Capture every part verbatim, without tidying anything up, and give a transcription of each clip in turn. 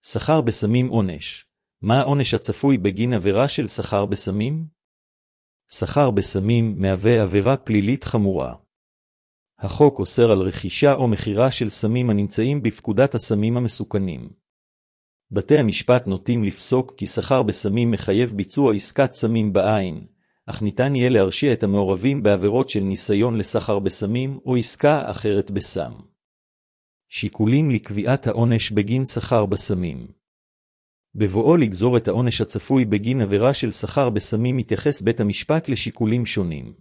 סחר בסמים עונש. מה העונש הצפוי בגין עבירה של סחר בסמים? סחר בסמים מהווה עבירה פלילית חמורה. החוק אוסר על רכישה או מחירה של סמים הנמצאים בפקודת הסמים המסוכנים. בתי המשפט נוטים לפסוק כי סחר בסמים מחייב ביצוע עסקת סמים בעין, אך ניתן יהיה להרשיע את המעורבים בעבירות של ניסיון לסחר בסמים או עסקה אחרת בסם. שיקולים לקביעת העונש בגין סחר בסמים. בבואו לגזור את העונש הצפוי בגין עבירה של סחר בסמים מתייחס בית המשפט לשיקולים שונים.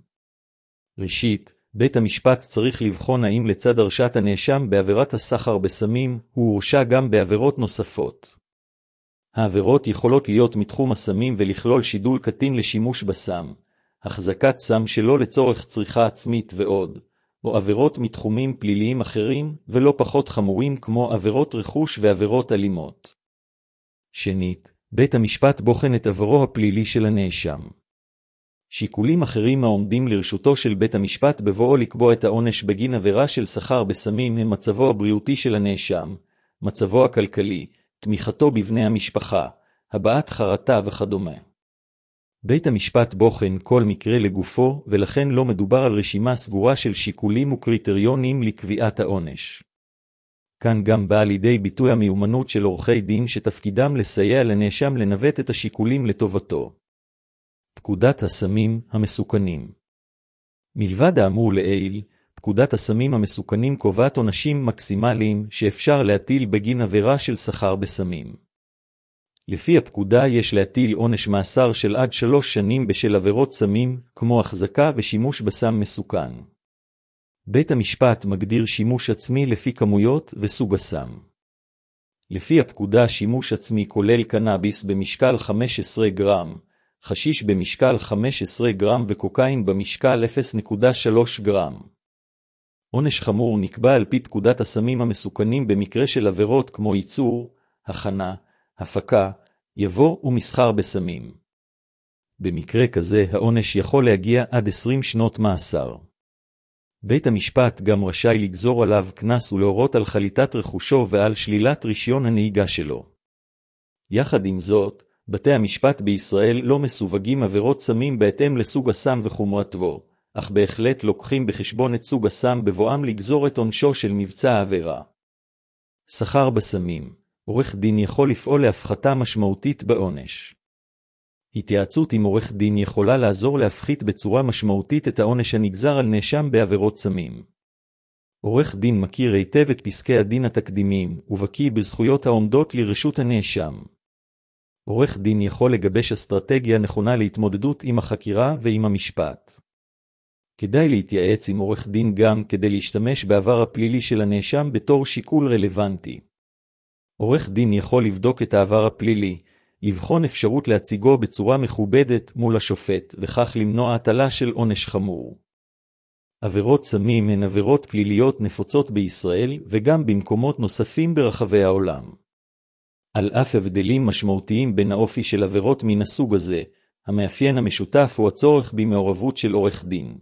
ראשית, בית המשפט צריך לבחון האם לצד הרשעת הנאשם בעבירת הסחר בסמים, הוא הורשע גם בעבירות נוספות. העבירות יכולות להיות מתחום הסמים ולכלול שידול קטין לשימוש בסם, החזקת סם שלא לצורך צריכה עצמית ועוד, או עבירות מתחומים פליליים אחרים ולא פחות חמורים כמו עבירות רכוש ועבירות אלימות. שנית, בית המשפט בוחן את עברו הפלילי של הנאשם. שיקולים אחרים העומדים לרשותו של בית המשפט בבואו לקבוע את העונש בגין עבירה של סחר בסמים הם מצבו הבריאותי של הנאשם, מצבו הכלכלי, תמיכתו בבני המשפחה, הבעת חרטה וכדומה. בית המשפט בוחן כל מקרה לגופו, ולכן לא מדובר על רשימה סגורה של שיקולים וקריטריונים לקביעת העונש. כאן גם באה לידי ביטוי המיומנות של עורכי דין שתפקידם לסייע לנאשם לנווט את השיקולים לטובתו. פקודת הסמים המסוכנים. מלבד האמור לעיל, פקודת הסמים המסוכנים קובעת עונשים מקסימליים שאפשר להטיל בגין עבירה של סחר בסמים. לפי הפקודה יש להטיל עונש מאסר של עד שלוש שנים בשל עבירות סמים, כמו החזקה ושימוש בסם מסוכן. בית המשפט מגדיר שימוש עצמי לפי כמויות וסוג הסם. לפי הפקודה שימוש עצמי כולל קנאביס במשקל חמישה עשר גרם, חשיש במשקל חמישה עשר גרם וקוקאין במשקל אפס נקודה שלוש גרם. עונש חמור נקבע על פי פקודת הסמים המסוכנים במקרה של עבירות כמו ייצור, הכנה, הפקה, יבוא ומסחר בסמים. במקרה כזה העונש יכול להגיע עד עשרים שנות מאסר. בית המשפט גם רשאי לגזור עליו קנס ולהורות על חליטת רכושו ועל שלילת רישיון הנהיגה שלו. יחד עם זאת, בתי המשפט בישראל לא מסווגים עבירות סמים בהתאם לסוג הסם וחומרתו, אך בהחלט לוקחים בחשבון את סוג הסם בבואם לגזור את עונשו של מבצע העבירה. סחר בסמים. עורך דין יכול לפעול להפחתה משמעותית בעונש. התייעצות עם עורך דין יכולה לעזור להפחית בצורה משמעותית את העונש הנגזר על נאשם בעבירות סמים. עורך דין מכיר היטב את פסקי הדין התקדימיים ובקיא בזכויות העומדות לרשות הנאשם. עורך דין יכול לגבש אסטרטגיה נכונה להתמודדות עם החקירה ועם המשפט. כדאי להתייעץ עם עורך דין גם כדי להשתמש בעבר הפלילי של הנאשם בתור שיקול רלוונטי. עורך דין יכול לבדוק את העבר הפלילי, לבחון אפשרות להציגו בצורה מכובדת מול השופט, וכך למנוע הטלה של עונש חמור. עבירות סמים הן עבירות פליליות נפוצות בישראל וגם במקומות נוספים ברחבי העולם. על אף הבדלים משמעותיים בין האופי של עבירות מן הסוג הזה, המאפיין המשותף הוא הצורך במעורבות של עורך דין.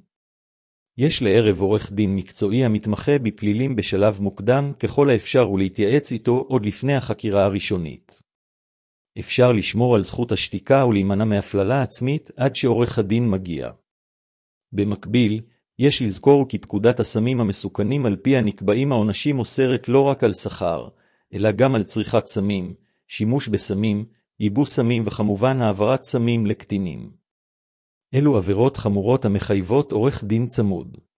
יש לערב עורך דין מקצועי המתמחה בפלילים בשלב מוקדם ככל האפשר ולהתייעץ איתו עוד לפני החקירה הראשונית. אפשר לשמור על זכות השתיקה ולהימנע מהפללה עצמית עד שעורך הדין מגיע. במקביל, יש לזכור כי פקודת הסמים המסוכנים על פי הנקבעים העונשים אוסרת לא רק על סחר, אלא גם על צריכת סמים, שימוש בסמים, ייבוש סמים וכמובן העברת סמים לקטינים. אלו עבירות חמורות המחייבות עורך דין צמוד.